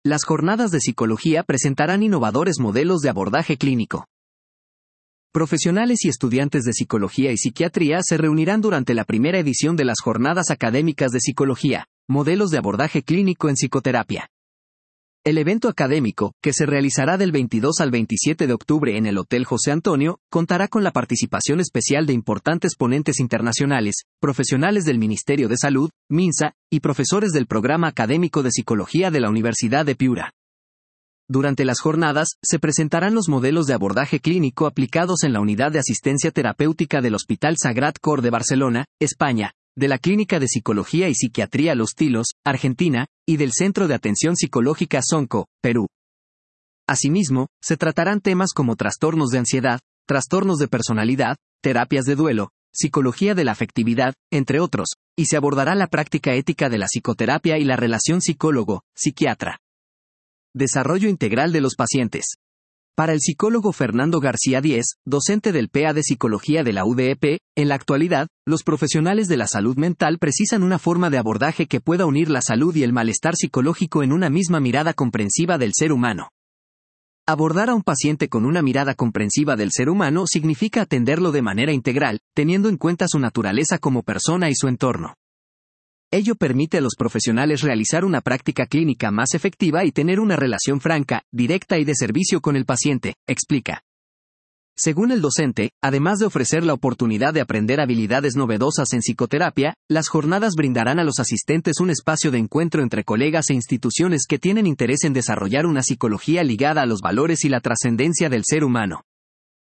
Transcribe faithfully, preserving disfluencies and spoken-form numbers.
Las jornadas de psicología presentarán innovadores modelos de abordaje clínico. Profesionales y estudiantes de psicología y psiquiatría se reunirán durante la primera edición de las jornadas académicas de psicología, modelos de abordaje clínico en psicoterapia. El evento académico, que se realizará del veintidós al veintisiete de octubre en el Hotel José Antonio, contará con la participación especial de importantes ponentes internacionales, profesionales del Ministerio de Salud, MINSA, y profesores del Programa Académico de Psicología de la Universidad de Piura. Durante las jornadas, se presentarán los modelos de abordaje clínico aplicados en la Unidad de Asistencia Terapéutica del Hospital Sagrat Cor de Barcelona, España, de la Clínica de Psicología y Psiquiatría Los Tilos, Argentina, y del Centro de Atención Psicológica Sonco, Perú. Asimismo, se tratarán temas como trastornos de ansiedad, trastornos de personalidad, terapias de duelo, psicología de la afectividad, entre otros, y se abordará la práctica ética de la psicoterapia y la relación psicólogo-psiquiatra. Desarrollo integral de los pacientes. Para el psicólogo Fernando García Díez, docente del P A de Psicología de la U D E P, en la actualidad, los profesionales de la salud mental precisan una forma de abordaje que pueda unir la salud y el malestar psicológico en una misma mirada comprensiva del ser humano. Abordar a un paciente con una mirada comprensiva del ser humano significa atenderlo de manera integral, teniendo en cuenta su naturaleza como persona y su entorno. Ello permite a los profesionales realizar una práctica clínica más efectiva y tener una relación franca, directa y de servicio con el paciente, explica. Según el docente, además de ofrecer la oportunidad de aprender habilidades novedosas en psicoterapia, las jornadas brindarán a los asistentes un espacio de encuentro entre colegas e instituciones que tienen interés en desarrollar una psicología ligada a los valores y la trascendencia del ser humano.